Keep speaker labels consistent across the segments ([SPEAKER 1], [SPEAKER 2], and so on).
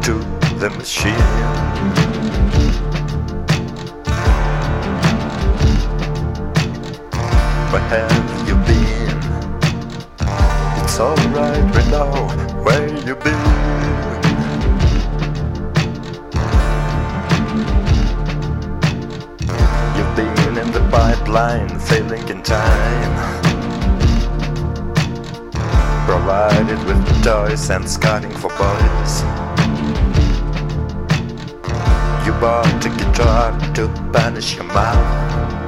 [SPEAKER 1] to the machine. Where have you been? It's alright right now, where you been? You've been in the pipeline, failing in time, provided with toys and skating for boys. You bought a guitar to banish your mouth,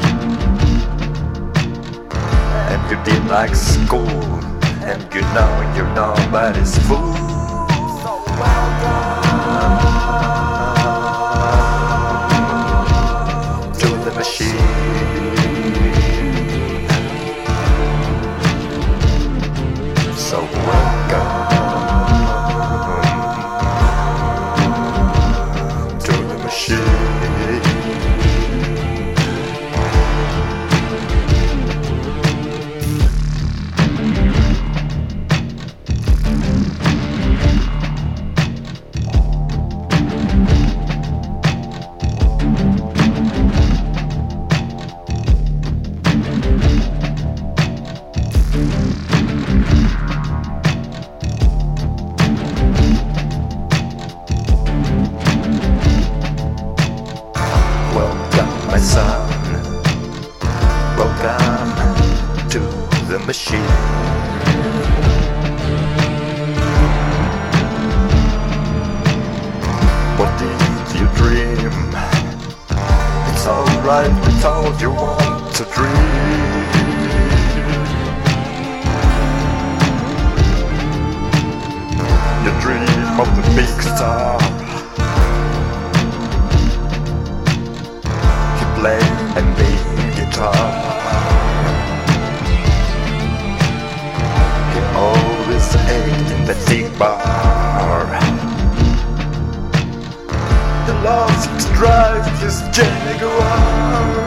[SPEAKER 1] and you did like school, and you know you're nobody's fool. So welcome to the machine. So welcome to the machine. Welcome, my son. Welcome to the machine. What did you dream? It's alright, it's all you want to dream. You dream of the big star. Play a big guitar. He always ate in the big bar. He loves to drive his Jaguar.